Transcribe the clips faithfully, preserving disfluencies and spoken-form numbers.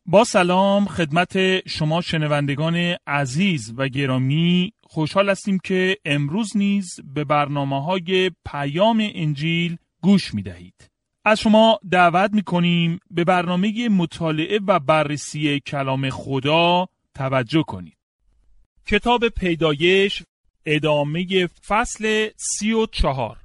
با سلام خدمت شما شنوندگان عزیز و گرامی، خوشحال هستیم که امروز نیز به برنامه‌های پیام انجیل گوش می‌دهید. از شما دعوت می‌کنیم به برنامه مطالعه و بررسی کلام خدا توجه کنید. کتاب پیدایش، ادامه فصل سی و چهار.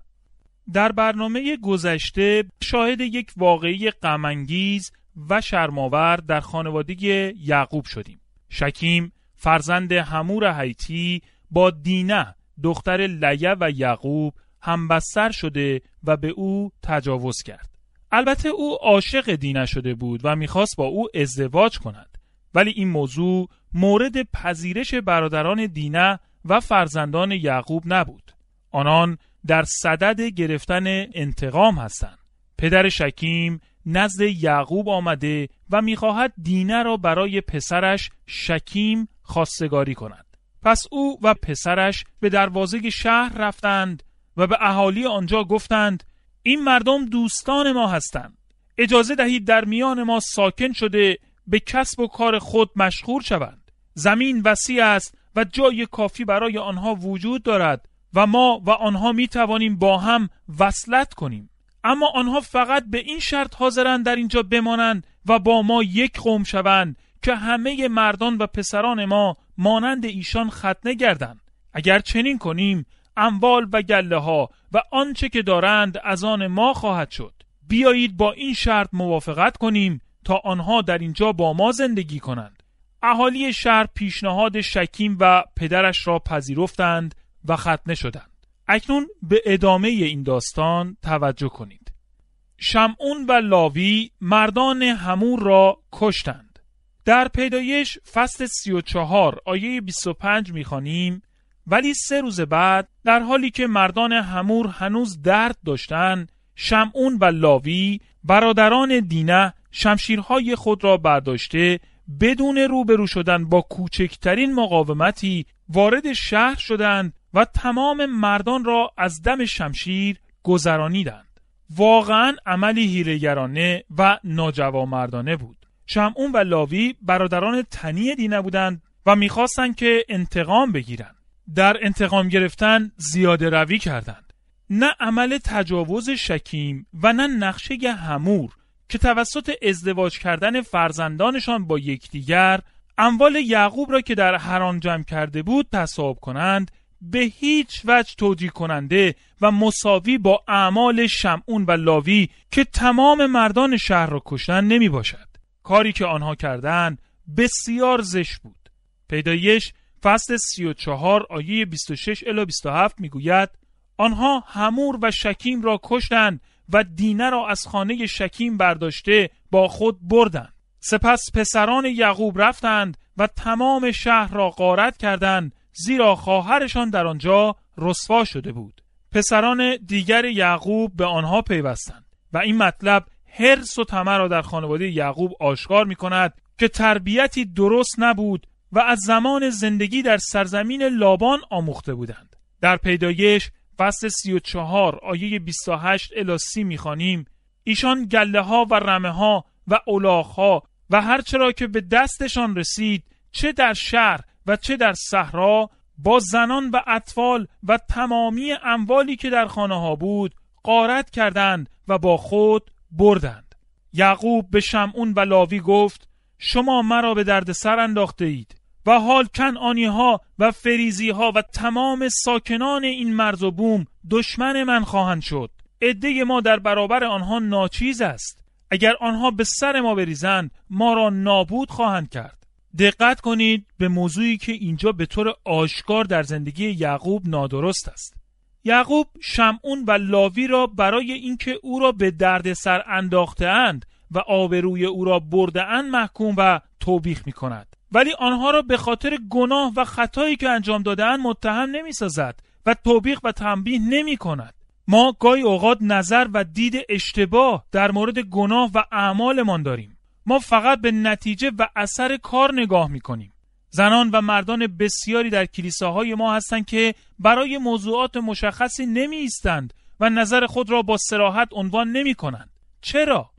در برنامه گذشته شاهد یک واقعه غم‌انگیز و شرم‌آور در خانواده یعقوب شدیم. شکیم فرزند حمور حیتی با دینه دختر لیا و یعقوب همبستر شده و به او تجاوز کرد. البته او عاشق دینه شده بود و میخواست با او ازدواج کند، ولی این موضوع مورد پذیرش برادران دینه و فرزندان یعقوب نبود. آنان در صدد گرفتن انتقام هستند. پدر شکیم نزد یعقوب آمده و میخواهد دینه را برای پسرش شکیم خواستگاری کند. پس او و پسرش به دروازه شهر رفتند و به اهالی آنجا گفتند: این مردم دوستان ما هستند. اجازه دهید در میان ما ساکن شده به کسب و کار خود مشغول شوند. زمین وسیع است و جای کافی برای آنها وجود دارد و ما و آنها می توانیم با هم وصلت کنیم. اما آنها فقط به این شرط حاضرند در اینجا بمانند و با ما یک قوم شوند که همه مردان و پسران ما مانند ایشان ختنه گردند. اگر چنین کنیم اموال و گله ها و آنچه که دارند از آن ما خواهد شد. بیایید با این شرط موافقت کنیم تا آنها در اینجا با ما زندگی کنند. اهالی شهر پیشنهاد شکیم و پدرش را پذیرفتند و ختنه شدند. اکنون به ادامه این داستان توجه کنید. شمعون و لاوی مردان حمور را کشتند. در پیدایش فصل سی و چهار آیه بیست و پنج می‌خوانیم: ولی سه روز بعد در حالی که مردان حمور هنوز درد داشتند، شمعون و لاوی برادران دینه شمشیرهای خود را برداشته بدون روبرو شدن با کوچکترین مقاومتی وارد شهر شدند و تمام مردان را از دم شمشیر گذرانیدند. واقعا عملی حیله‌گرانه و ناجوانمردانه بود. شمعون و لاوی برادران تنی دینه بودند و می‌خواستند که انتقام بگیرند. در انتقام گرفتن زیاده روی کردند. نه عمل تجاوز شکیم و نه نقشه حمور که توسط ازدواج کردن فرزندانشان با یکدیگر اموال یعقوب را که در حران جمع کرده بود تصاحب کنند به هیچ وجه توجیه کننده و مساوی با اعمال شمعون و لاوی که تمام مردان شهر را کشتن نمی باشد. کاری که آنها کردند بسیار زشت بود. پیدایش فصل سی و چهار آیه بیست و شش الی بیست و هفت می گوید: آنها حمور و شکیم را کشتند و دینه را از خانه شکیم برداشته با خود بردند. سپس پسران یعقوب رفتند و تمام شهر را غارت کردند، زیرا خواهرشان در آنجا رسوا شده بود. پسران دیگر یعقوب به آنها پیوستند و این مطلب حرص و طمع را در خانواده یعقوب آشکار می کند که تربیتی درست نبود و از زمان زندگی در سرزمین لابان آموخته بودند. در پیدایش فصل سی و چهار آیه بیست و هشت الی سی می خوانیم: ایشان گله ها و رمه ها و الاغ ها و هر چرا که به دستشان رسید، چه در شهر و چه در صحرا، با زنان و اطفال و تمامی اموالی که در خانه ها بود غارت کردند و با خود بردند. یعقوب به شمعون و لاوی گفت: شما مرا به درد سر انداخته اید و حال کنعانی ها و فریزی ها و تمام ساکنان این مرز و بوم دشمن من خواهند شد. عده ما در برابر آنها ناچیز است. اگر آنها به سر ما بریزند ما را نابود خواهند کرد. دقت کنید به موضوعی که اینجا به طور آشکار در زندگی یعقوب نادرست است. یعقوب شمعون و لاوی را برای اینکه او را به درد سر انداخته‌اند و آبروی او را برده‌اند محکوم و توبیخ می کند. ولی آنها را به خاطر گناه و خطایی که انجام داده‌اند متهم نمی‌سازد و توبیخ و تنبیه نمی کند. ما گاهی اوقات نظر و دید اشتباه در مورد گناه و اعمالمان داریم. ما فقط به نتیجه و اثر کار نگاه می‌کنیم. زنان و مردان بسیاری در کلیساهای ما هستند که برای موضوعات مشخصی نمی ایستند و نظر خود را با صراحت عنوان نمی کنند. چرا؟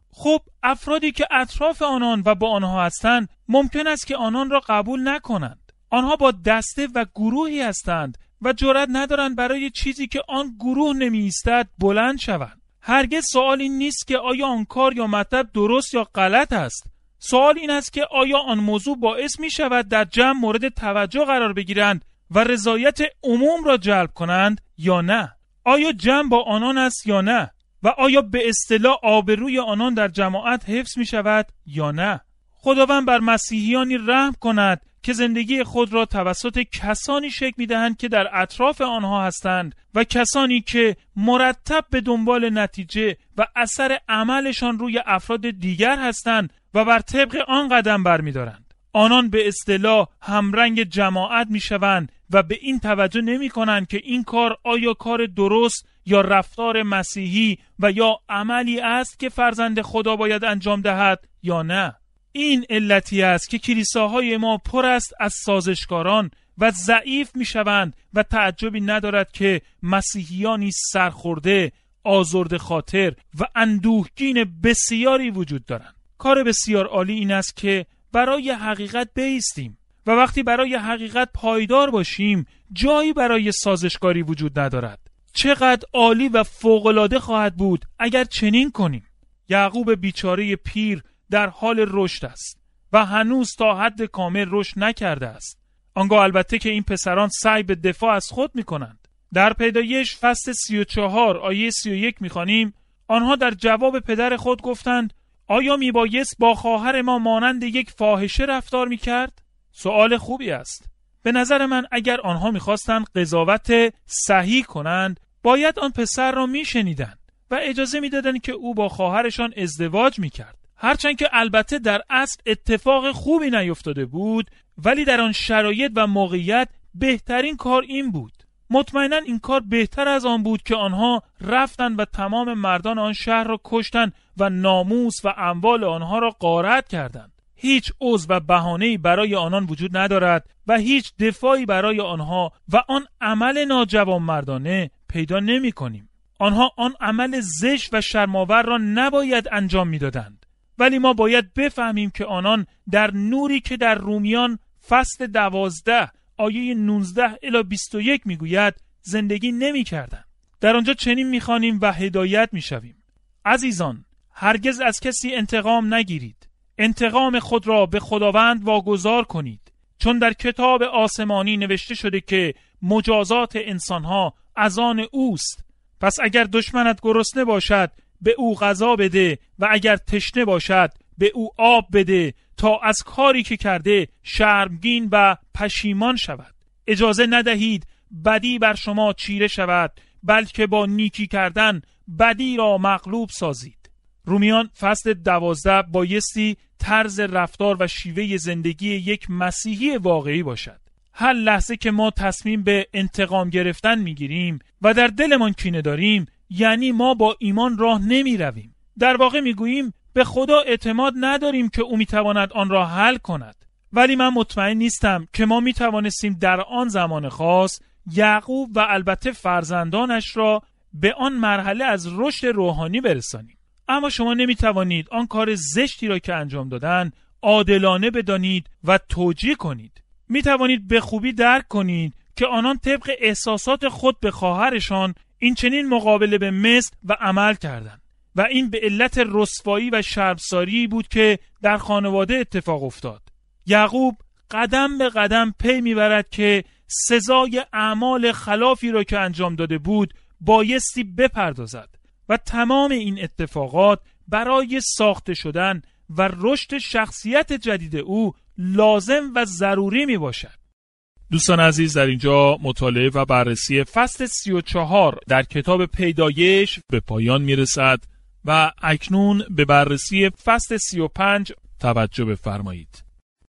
خب افرادی که اطراف آنان و با آنها هستند ممکن است که آنان را قبول نکنند. آنها با دسته و گروهی هستند و جرأت ندارند برای چیزی که آن گروه نمی ایستد بلند شوند. هرگز سوال این نیست که آیا آن کار یا مطلب درست یا غلط است. سوال این است که آیا آن موضوع باعث می شود در جمع مورد توجه قرار بگیرند و رضایت عموم را جلب کنند یا نه؟ آیا جمع با آنان است یا نه؟ و آیا به اصطلاح آبروی آنان در جماعت حفظ می شود یا نه؟ خداوند بر مسیحیانی رحم کند که زندگی خود را توسط کسانی شکل می دهند که در اطراف آنها هستند و کسانی که مرتب به دنبال نتیجه و اثر عملشان روی افراد دیگر هستند و بر طبق آن قدم برمی دارند. آنان به اصطلاح همرنگ جماعت می شوند و به این توجه نمی کنند که این کار آیا کار درست یا رفتار مسیحی و یا عملی است که فرزند خدا باید انجام دهد یا نه. این علتی است که کلیساهای ما پر است از سازشکاران و ضعیف می شوند و تعجبی ندارد که مسیحیانی سرخورده، آزرده خاطر و اندوهگین بسیاری وجود دارند. کار بسیار عالی این است که برای حقیقت بایستیم و وقتی برای حقیقت پایدار باشیم جایی برای سازشکاری وجود ندارد. چقدر عالی و فوق‌العاده خواهد بود اگر چنین کنیم. یعقوب بیچاره پیر در حال رشد است و هنوز تا حد کامل رشد نکرده است. آنگاه البته که این پسران سعی به دفاع از خود می کنند. در پیدایش فصل سی و چهار آیه سی و یک می خوانیم آنها در جواب پدر خود گفتند آیا می بایست با خواهر ما مانند یک فاحشه رفتار می کرد؟ سوال خوبی است. به نظر من اگر آنها می خواستند قضاوت صحیح کنند باید آن پسر را می شنیدند و اجازه می دادند که او با خواهرشان ازدواج می کرد. هرچند که البته در اصل اتفاق خوبی نیفتاده بود ولی در آن شرایط و موقعیت بهترین کار این بود. مطمئنا این کار بهتر از آن بود که آنها رفتند و تمام مردان آن شهر را کشتند و ناموس و اموال آنها را غارت کردند. هیچ عذر و بهانه‌ای برای آنان وجود ندارد و هیچ دفاعی برای آنها و آن عمل ناجوانمردانه پیدا نمی‌کنیم. آنها آن عمل زشت و شرم‌آور را نباید انجام می‌دادند. ولی ما باید بفهمیم که آنان در نوری که در رومیان فصل دوازده آیه نوزده الی بیست و یک میگوید زندگی نمی کردن. در آنجا چنین میخوانیم و هدایت میشویم. عزیزان هرگز از کسی انتقام نگیرید. انتقام خود را به خداوند واگذار کنید. چون در کتاب آسمانی نوشته شده که مجازات انسانها از آن اوست. پس اگر دشمنت گرسنه باشد به او غذا بده و اگر تشنه باشد به او آب بده تا از کاری که کرده شرمگین و پشیمان شود. اجازه ندهید بدی بر شما چیره شود بلکه با نیکی کردن بدی را مغلوب سازید. رومیان فصل دوازده بایستی طرز رفتار و شیوه زندگی یک مسیحی واقعی باشد. هر لحظه که ما تصمیم به انتقام گرفتن میگیریم و در دلمان کینه داریم یعنی ما با ایمان راه نمی رویم. در واقع می گوییم به خدا اعتماد نداریم که او می تواند آن را حل کند. ولی من مطمئن نیستم که ما می توانستیم در آن زمان خاص یعقوب و البته فرزندانش را به آن مرحله از رشد روحانی برسانیم. اما شما نمی توانید آن کار زشتی را که انجام دادن عادلانه بدانید و توجیه کنید. می توانید به خوبی درک کنید که آنان طبق احساسات خود به خواهرشان این چنین مقابله به مثل و عمل کردند و این به علت رسوایی و شرمساری بود که در خانواده اتفاق افتاد. یعقوب قدم به قدم پی میبرد که سزای اعمال خلافی را که انجام داده بود بایستی بپردازد و تمام این اتفاقات برای ساخته شدن و رشد شخصیت جدید او لازم و ضروری می باشد. دوستان عزیز در اینجا مطالعه و بررسی فصل سی و چهار در کتاب پیدایش به پایان می رسد و اکنون به بررسی فصل سی و پنج توجه بفرمایید.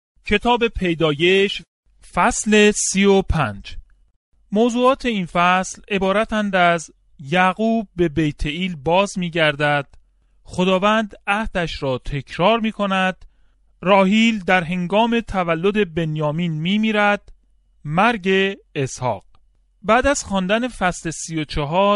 کتاب پیدایش فصل سی و پنج. موضوعات این فصل عبارتند از یعقوب به بیت ایل باز می گردد، خداوند عهدش را تکرار می کند، راهیل در هنگام تولد بنیامین می میرد، مرگ اسحاق. بعد از خواندن فصل سی و چهار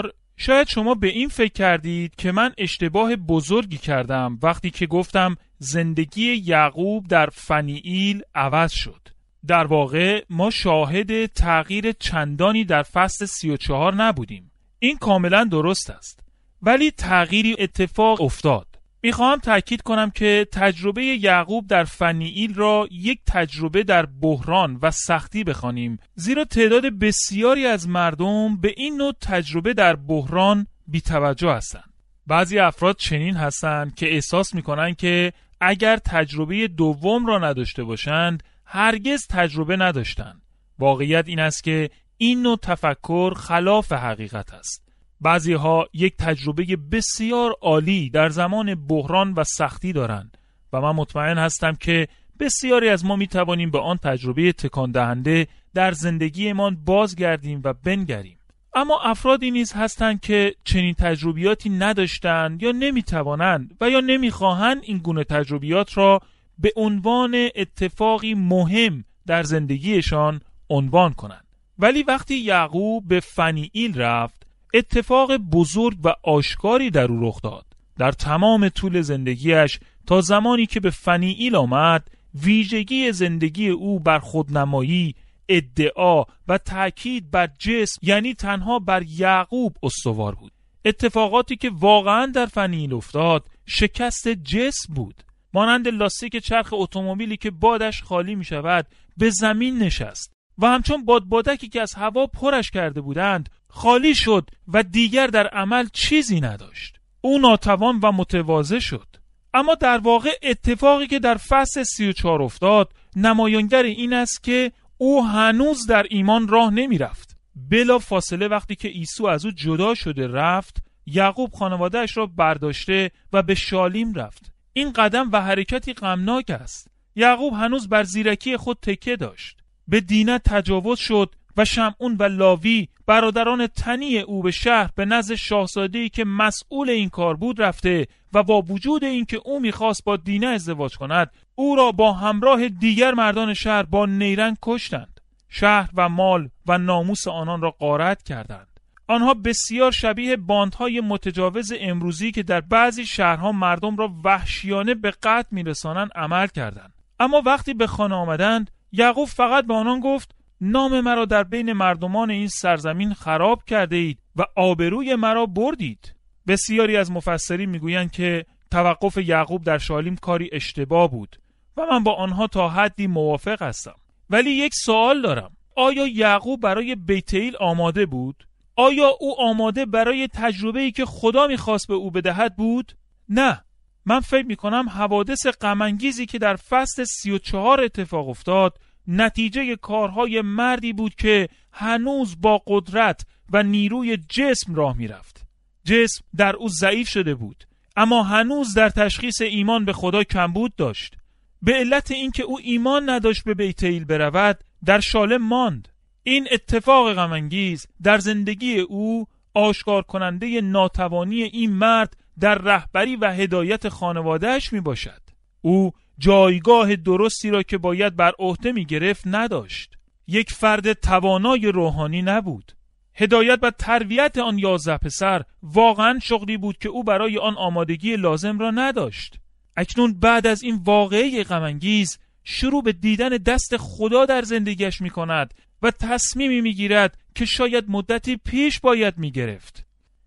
شاید شما به این فکر کردید که من اشتباه بزرگی کردم وقتی که گفتم زندگی یعقوب در فنییل عوض شد. در واقع ما شاهد تغییر چندانی در فصل سی و چهار نبودیم. این کاملا درست است. ولی تغییری اتفاق افتاد. میخواهم تأکید کنم که تجربه یعقوب در فنییل را یک تجربه در بحران و سختی بخوانیم، زیرا تعداد بسیاری از مردم به این نوع تجربه در بحران بی‌توجه هستند. بعضی افراد چنین هستند که احساس میکنند که اگر تجربه دوم را نداشته باشند هرگز تجربه نداشتند. واقعیت این است که این نوع تفکر خلاف حقیقت است. بعضی ها یک تجربه بسیار عالی در زمان بحران و سختی دارند و من مطمئن هستم که بسیاری از ما می توانیم به آن تجربه تکان دهنده در زندگیمان بازگردیم و بنگریم. اما افرادی نیز هستند که چنین تجربیاتی نداشتند یا نمی توانند و یا نمی خواهند این گونه تجربیات را به عنوان اتفاقی مهم در زندگیشان عنوان کنند. ولی وقتی یعقوب به فنییل رفت، اتفاق بزرگ و آشکاری در او رخ داد. در تمام طول زندگیش تا زمانی که به فنییل آمد، ویژگی زندگی او بر خودنمایی، ادعا و تأکید بر جسم، یعنی تنها بر یعقوب استوار بود. اتفاقاتی که واقعا در فنییل افتاد شکست جسم بود. مانند لاستیک چرخ اتومبیلی که بادش خالی می شود به زمین نشست و همچون بادبادکی که از هوا پرش کرده بودند خالی شد و دیگر در عمل چیزی نداشت. او ناتوان و متواضع شد. اما در واقع اتفاقی که در فصل سی و چهار افتاد نمایانگر این است که او هنوز در ایمان راه نمی رفت. بلا فاصله وقتی که عیسی از او جدا شده رفت، یعقوب خانواده‌اش را برداشته و به شالیم رفت. این قدم و حرکتی غمناک است. یعقوب هنوز بر زیرکی خود تکیه داشت. به دینت تجاوز شد و شمعون و لاوی برادران تنی او به شهر به نزد شاهزاده‌ای که مسئول این کار بود رفته و با وجود اینکه او می‌خواست با دینه ازدواج کند، او را با همراه دیگر مردان شهر با نیرنگ کشتند. شهر و مال و ناموس آنان را غارت کردند. آنها بسیار شبیه باندهای متجاوز امروزی که در بعضی شهرها مردم را وحشیانه به قتل می‌رسانند عمل کردند. اما وقتی به خانه آمدند، یعقوب فقط به آنان گفت: نام مرا در بین مردمان این سرزمین خراب کرده اید و آبروی مرا بردید. بسیاری از مفسرین میگویند که توقف یعقوب در شالیم کاری اشتباه بود و من با آنها تا حدی موافق هستم. ولی یک سوال دارم: آیا یعقوب برای بیتیل آماده بود؟ آیا او آماده برای تجربه‌ای که خدا میخواست به او بدهد بود؟ نه. من فکر میکنم حوادث غم‌انگیزی که در فصل سی و چهار اتفاق افتاد نتیجه کارهای مردی بود که هنوز با قدرت و نیروی جسم راه میرفت. جسم در او ضعیف شده بود، اما هنوز در تشخیص ایمان به خدا کمبود داشت. به علت اینکه او ایمان نداشت به بیتیل برود، در شالم ماند. این اتفاق غم‌انگیز در زندگی او آشکار کننده ناتوانی این مرد در رهبری و هدایت خانواده‌اش می باشد. او جایگاه درستی را که باید بر عهده می گرفت نداشت. یک فرد توانای روحانی نبود. هدایت و تربیت آن یازده پسر واقعا شغلی بود که او برای آن آمادگی لازم را نداشت. اکنون بعد از این واقعه غم‌انگیز شروع به دیدن دست خدا در زندگیش می کند و تصمیمی می گیرد که شاید مدتی پیش باید می گرفت.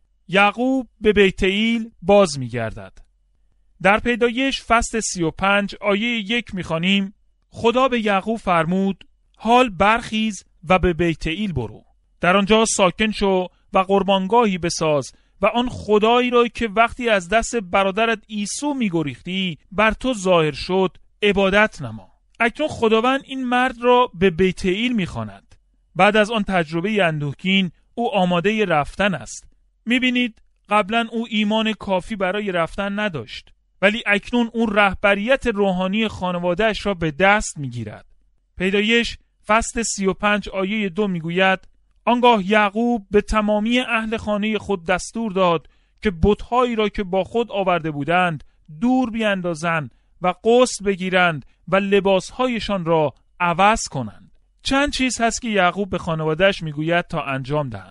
یعقوب به بیتیل باز می گردد. در پیدایش فصل سی و پنج آیه یک می خوانیم: خدا به یعقوب فرمود: حال برخیز و به بیتیل برو، در آنجا ساکن شو و قربانگاهی بساز و آن خدایی را که وقتی از دست برادرت عیسی می گریختی بر تو ظاهر شد عبادت نما. اکنون خداوند این مرد را به بیتیل می خواند. بعد از آن تجربه اندوهگین او آماده رفتن است. می بینید قبلا او ایمان کافی برای رفتن نداشت، ولی اکنون اون رهبریت روحانی خانوادهش را به دست می گیرد. پیدایش فصل سی و پنج آیه دو می گوید: آنگاه یعقوب به تمامی اهل خانه خود دستور داد که بت‌هایی را که با خود آورده بودند دور بیاندازند و غسل بگیرند و لباسهایشان را عوض کنند. چند چیز هست که یعقوب به خانوادهش میگوید تا انجام دهند.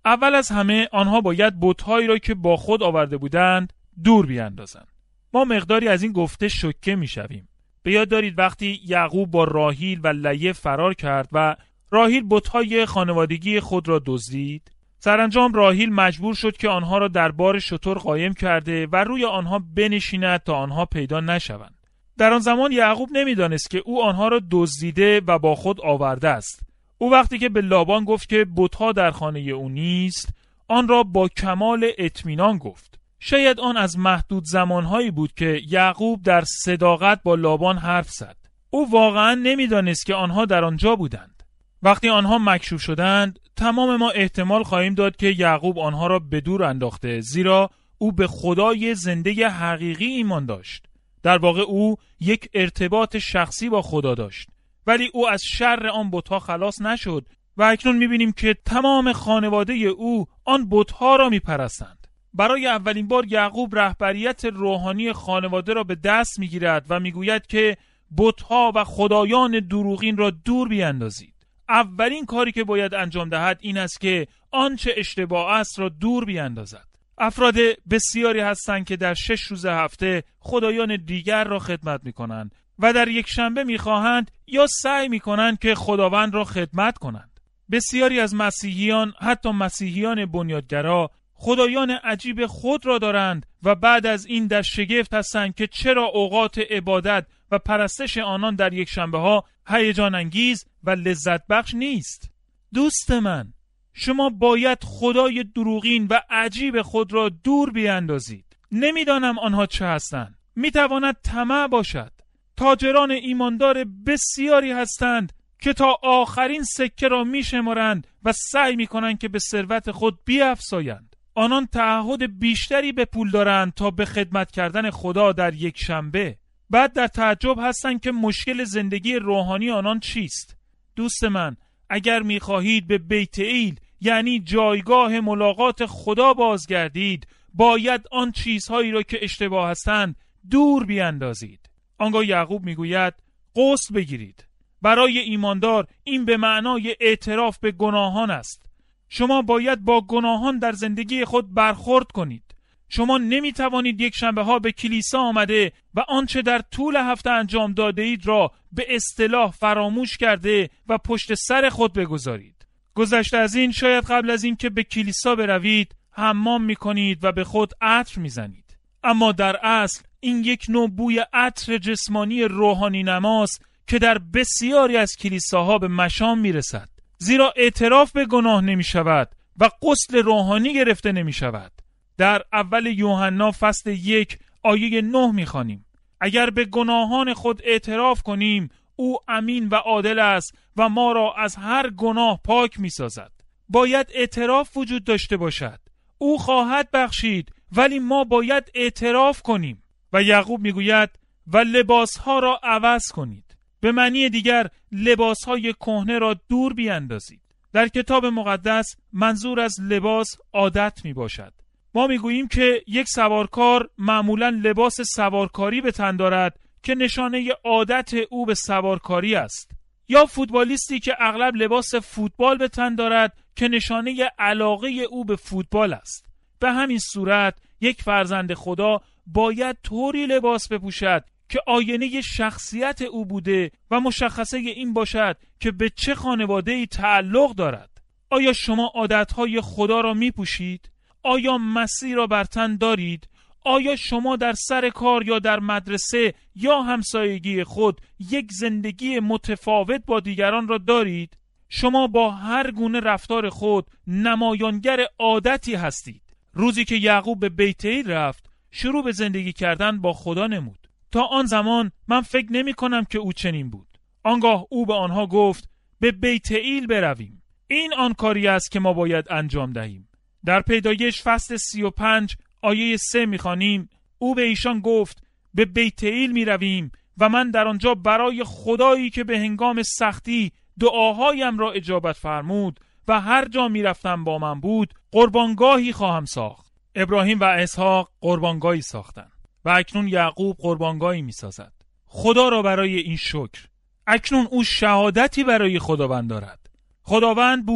اول از همه آنها باید بت‌هایی را که با خود آورده بودند دور بیاندازند. ما مقداری از این گفته شوکه می‌شویم. به یاد دارید وقتی یعقوب با راهیل و لیه فرار کرد و راهیل بت‌های خانوادگی خود را دزدید؟ سرانجام راهیل مجبور شد که آنها را در بار شتر قایم کرده و روی آنها بنشیند تا آنها پیدا نشوند. در آن زمان یعقوب نمی‌دانست که او آنها را دزدیده و با خود آورده است. او وقتی که به لابان گفت که بت‌ها در خانه او نیست، آن را با کمال اطمینان گفت. شاید آن از محدود زمانهایی بود که یعقوب در صداقت با لابان حرف زد. او واقعا نمی‌دانست که آنها در آنجا بودند. وقتی آنها مکشوف شدند، تمام ما احتمال خواهیم داد که یعقوب آنها را به دور انداخته، زیرا او به خدای زنده حقیقی ایمان داشت. در واقع او یک ارتباط شخصی با خدا داشت، ولی او از شر آن بت‌ها خلاص نشد و اکنون می‌بینیم که تمام خانواده او آن بت‌ها را می‌پرستند. برای اولین بار یعقوب رهبریت روحانی خانواده را به دست می‌گیرد و می‌گوید که بت‌ها و خدایان دروغین را دور بیاندازید. اولین کاری که باید انجام دهد این است که آنچه اشتباه است را دور بیاندازد. افراد بسیاری هستند که در شش روز هفته خدایان دیگر را خدمت می‌کنند و در یک شنبه می‌خواهند یا سعی می‌کنند که خداوند را خدمت کنند. بسیاری از مسیحیان، حتی مسیحیان بنیادگرا، خدایان عجیب خود را دارند و بعد از این در شگفت هستند که چرا اوقات عبادت و پرستش آنان در یک شنبه ها هیجان انگیز و لذت بخش نیست. دوست من، شما باید خدای دروغین و عجیب خود را دور بیاندازید. نمیدانم آنها چه هستند. میتواند طمع باشد. تاجران ایماندار بسیاری هستند که تا آخرین سکه را میشمارند و سعی میکنند که به ثروت خود بیفزایند. آنان تعهد بیشتری به پول دارند تا به خدمت کردن خدا در یک شنبه. بعد در تعجب هستند که مشکل زندگی روحانی آنان چیست. دوست من، اگر میخواهید به بیت ایل یعنی جایگاه ملاقات خدا بازگردید، باید آن چیزهایی را که اشتباه هستند دور بیاندازید. آنگاه یعقوب میگوید غسل بگیرید. برای ایماندار این به معنای اعتراف به گناهان است. شما باید با گناهان در زندگی خود برخورد کنید. شما نمیتوانید یک شنبه ها به کلیسا آمده و آنچه در طول هفته انجام داده اید را به اصطلاح فراموش کرده و پشت سر خود بگذارید. گذشته از این، شاید قبل از این که به کلیسا بروید حمام میکنید و به خود عطر میزنید. اما در اصل این یک نوع بوی عطر جسمانی روحانی نماست که در بسیاری از کلیساها به مشام میرسد، زیرا اعتراف به گناه نمی شود و غسل روحانی گرفته نمی شود. در اول یوحنا فصل یک آیه نه می خوانیم: اگر به گناهان خود اعتراف کنیم، او امین و عادل است و ما را از هر گناه پاک می سازد. باید اعتراف وجود داشته باشد. او خواهد بخشید، ولی ما باید اعتراف کنیم. و یعقوب می گوید و لباسها را عوض کنید. به معنی دیگر لباسهای کهنه را دور بیاندازید. در کتاب مقدس منظور از لباس عادت می باشد. ما می گوییم که یک سوارکار معمولاً لباس سوارکاری به تن دارد که نشانه عادت او به سوارکاری است، یا فوتبالیستی که اغلب لباس فوتبال به تن دارد که نشانه علاقه او به فوتبال است. به همین صورت یک فرزند خدا باید طوری لباس بپوشد که آینه شخصیت او بوده و مشخصه این باشد که به چه خانواده‌ای تعلق دارد. آیا شما عادتهای خدا را می پوشید؟ آیا مسیح را بر تن دارید؟ آیا شما در سر کار یا در مدرسه یا همسایگی خود یک زندگی متفاوت با دیگران را دارید؟ شما با هر گونه رفتار خود نمایانگر عادتی هستید. روزی که یعقوب به بیت ایل رفت، شروع به زندگی کردن با خدا نمود. تا آن زمان من فکر نمی کنم که او چنین بود. آنگاه او به آنها گفت به بیت ایل برویم. این آن کاری است که ما باید انجام دهیم. در پیدایش فصل سی و پنج آیه سه می‌خوانیم: او به ایشان گفت به بیت ایل می‌رویم و من در آنجا برای خدایی که به هنگام سختی دعاهایم را اجابت فرمود و هر جا می‌رفتم با من بود، قربانگاهی خواهم ساخت. ابراهیم و اسحاق قربانگاهی ساختند و اکنون یعقوب قربانگاهی می‌سازد. خدا را برای این شکر. اکنون او شهادتی برای خداوند دارد. خداوند بود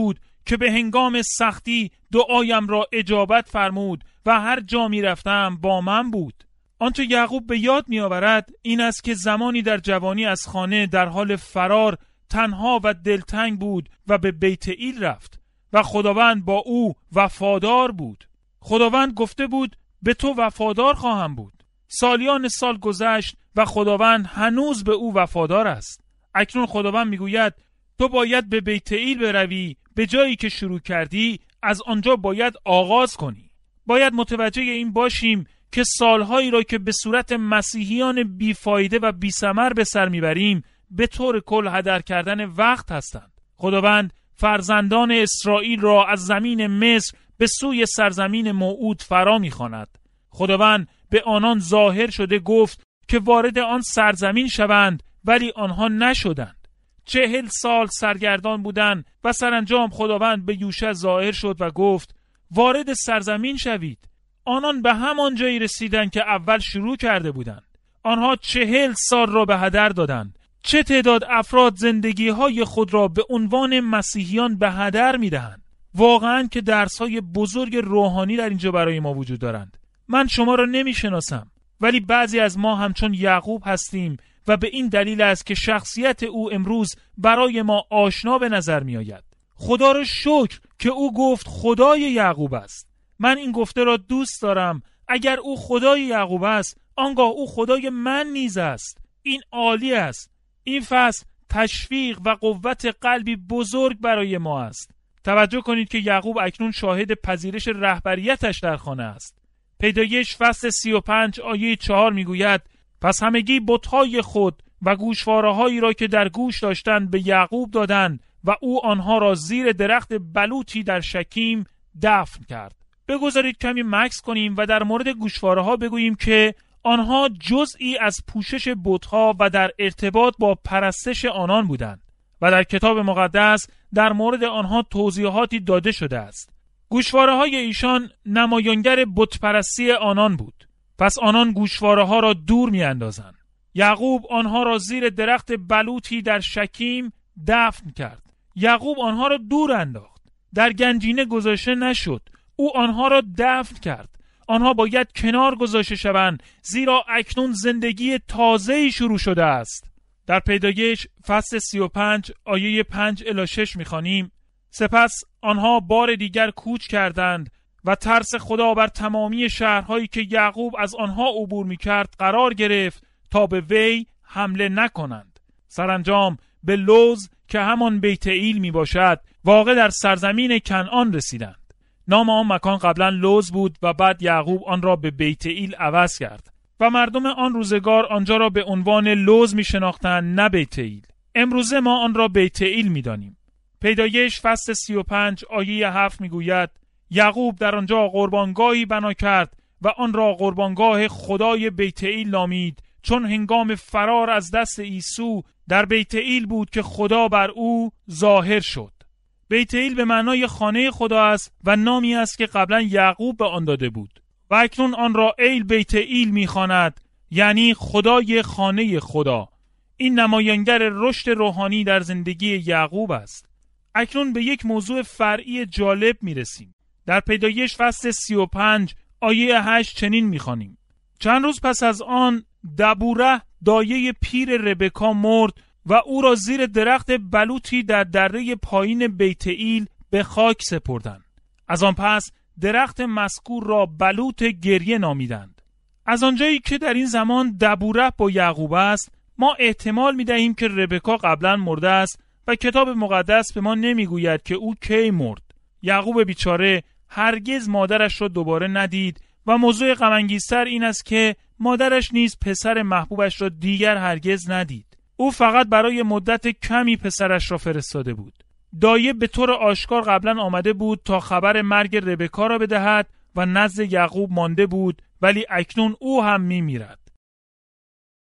که به هنگام سختی دعایم را اجابت فرمود و هر جا می رفتم با من بود. آنچه یعقوب به یاد می آورد این است که زمانی در جوانی از خانه در حال فرار تنها و دلتنگ بود و به بیت ایل رفت و خداوند با او وفادار بود. خداوند گفته بود به تو وفادار خواهم بود. سالیان سال گذشت و خداوند هنوز به او وفادار است. اکنون خداوند میگوید تو باید به بیت ایل بروی، به جایی که شروع کردی از آنجا باید آغاز کنی. باید متوجه این باشیم که سالهایی را که به صورت مسیحیان بیفایده و بی‌ثمر به سر میبریم به طور کل هدر کردن وقت هستند. خداوند فرزندان اسرائیل را از زمین مصر به سوی سرزمین موعود فرا می‌خواند. خداوند به آنان ظاهر شده گفت که وارد آن سرزمین شوند، ولی آنها نشدند. چهل سال سرگردان بودند و سرانجام خداوند به یوشع ظاهر شد و گفت وارد سرزمین شوید. آنان به همان جایی رسیدند که اول شروع کرده بودند. آنها چهل سال را به هدر دادند. چه تعداد افراد زندگی‌های خود را به عنوان مسیحیان به هدر می‌دهند. واقعاً که درس‌های بزرگ روحانی در اینجا برای ما وجود دارند. من شما را نمی‌شناسم، ولی بعضی از ما همچون یعقوب هستیم و به این دلیل است که شخصیت او امروز برای ما آشنا به نظر می‌آید. خدا را شکر که او گفت خدای یعقوب است. من این گفته را دوست دارم. اگر او خدای یعقوب است، آنگاه او خدای من نیز است. این عالی است. این فصل تشویق و قوت قلبی بزرگ برای ما است. توجه کنید که یعقوب اکنون شاهد پذیرش رهبریتش در خانه است. پیدایش فصل سی و پنج آیه چهار میگوید پس همگی بت‌های خود و گوشواره‌هایی را که در گوش داشتند به یعقوب دادند و او آنها را زیر درخت بلوطی در شکیم دفن کرد. بگذارید کمی مکث کنیم و در مورد گوشواره‌ها بگوییم که آنها جزئی از پوشش بت‌ها و در ارتباط با پرستش آنان بودند و در کتاب مقدس در مورد آنها توضیحاتی داده شده است. گوشواره‌های ایشان نمایانگر بت‌پرستی آنان بود. پس آنان گوشواره‌ها را دور می‌اندازند. یعقوب آنها را زیر درخت بلوطی در شکیم دفن کرد. یعقوب آنها را دور انداخت. در گنجینه گذاشته نشد. او آنها را دفن کرد. آنها باید کنار گذاشته شوند، زیرا اکنون زندگی تازه‌ای شروع شده است. در پیدایش فصل سی و پنج آیه پنج الی شش می‌خوانیم سپس آنها بار دیگر کوچ کردند و ترس خدا بر تمامی شهرهایی که یعقوب از آنها عبور می‌کرد قرار گرفت تا به وی حمله نکنند. سرانجام به لوز که همان بیت ایل میباشد واقع در سرزمین کنعان رسیدند. نام آن مکان قبلا لوز بود و بعد یعقوب آن را به بیت ایل عوض کرد و مردم آن روزگار آنجا را به عنوان لوز می شناختند، نه بیت ایل. امروزه ما آن را بیت ایل می دانیم. پیدایش فصل سی و پنج آیه هفت می گوید یعقوب در آنجا قربانگاهی بنا کرد و آن را قربانگاه خدای بیت ایل نامید، چون هنگام فرار از دست عیسی در بیت ایل بود که خدا بر او ظاهر شد. بیت ایل به معنای خانه خدا است و نامی است که قبلا یعقوب به آن داده بود و اکنون آن را ایل بیت ایل می‌خواند، یعنی خدای خانه خدا. این نمایانگر رشد روحانی در زندگی یعقوب است. اکنون به یک موضوع فرعی جالب می‌رسیم. در پیدایش فصل سی و پنج آیه هشت چنین می‌خوانیم چند روز پس از آن دبوره دایه پیر ربکا مرد و او را زیر درخت بلوطی در دره پایین بیت ایل به خاک سپردند. از آن پس درخت مذکور را بلوط گریه نامیدند. از آنجایی که در این زمان دبوره با یعقوب است، ما احتمال می دهیم که ربکا قبلا مرده است و کتاب مقدس به ما نمی گوید که او کی مرد. یعقوب بیچاره هرگز مادرش را دوباره ندید و موضوع غم انگیزتر این است که مادرش نیز پسر محبوبش را دیگر هرگز ندید. او فقط برای مدت کمی پسرش را فرستاده بود. دایه به طور آشکار قبلا آمده بود تا خبر مرگ ربکا را بدهد و نزد یعقوب مانده بود، ولی اکنون او هم می میرد.